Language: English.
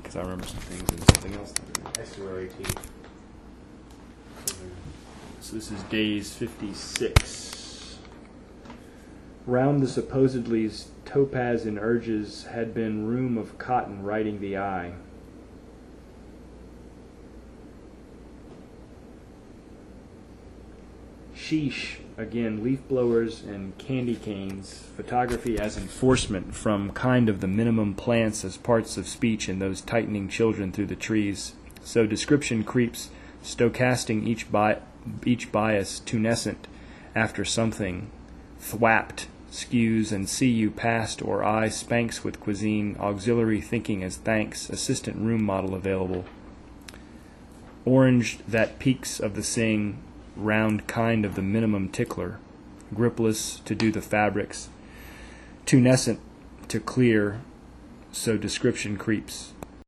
because I remember some things and something else. Estuary 18. So this is days 56. Round the supposedly topaz in urges had been room of cotton riding the eye. Sheesh, again, leaf blowers and candy canes, photography as enforcement from kind of the minimum plants as parts of speech in those tightening children through the trees. So description creeps, stochasting each bias tunescent after something, thwapped, skews, and see you past or I spanks with cuisine, auxiliary thinking as thanks, assistant room model available. Orange that peaks of the sing, round kind of the minimum tickler, gripless to do the fabrics, tunescent to clear, so description creeps.